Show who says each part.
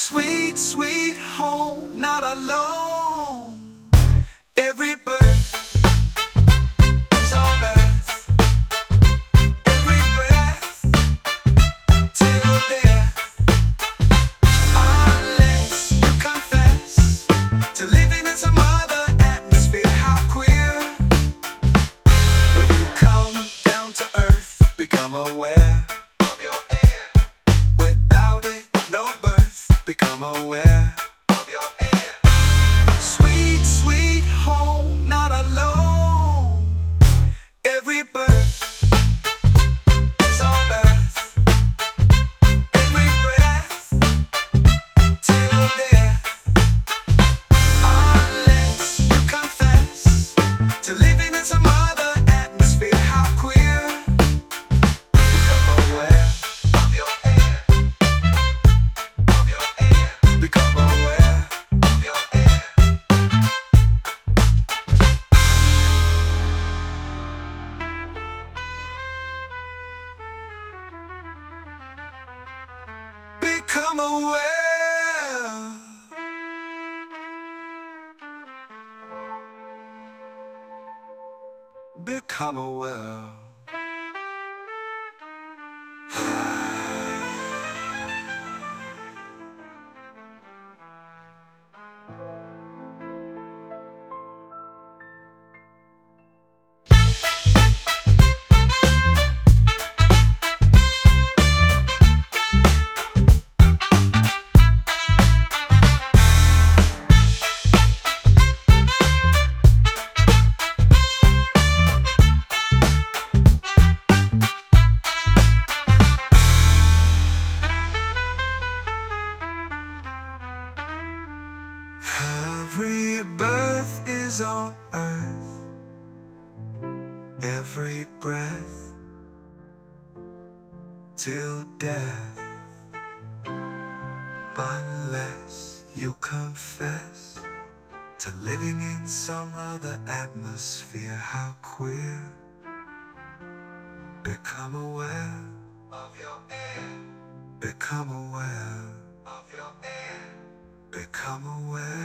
Speaker 1: Sweet, sweet home, not alone. Every birth is on earth. Every breath till death. Unless you confess to living in some other atmosphere. How queer. When you come down to earth, become aware of your air. Without it, no birth. Become aware of your air. Sweet, sweet home, not alone. Every birth is on earth. Every breath till death. Unless you confess to living in some other atmosphere. How queer. Become aware of your air. Of your air. Become aware of your air. Become aware. Become aware. Every birth is on earth. Every breath till death. Unless you confess to living in some other atmosphere. How queer. Become aware of your air. Become aware of your air. Become aware.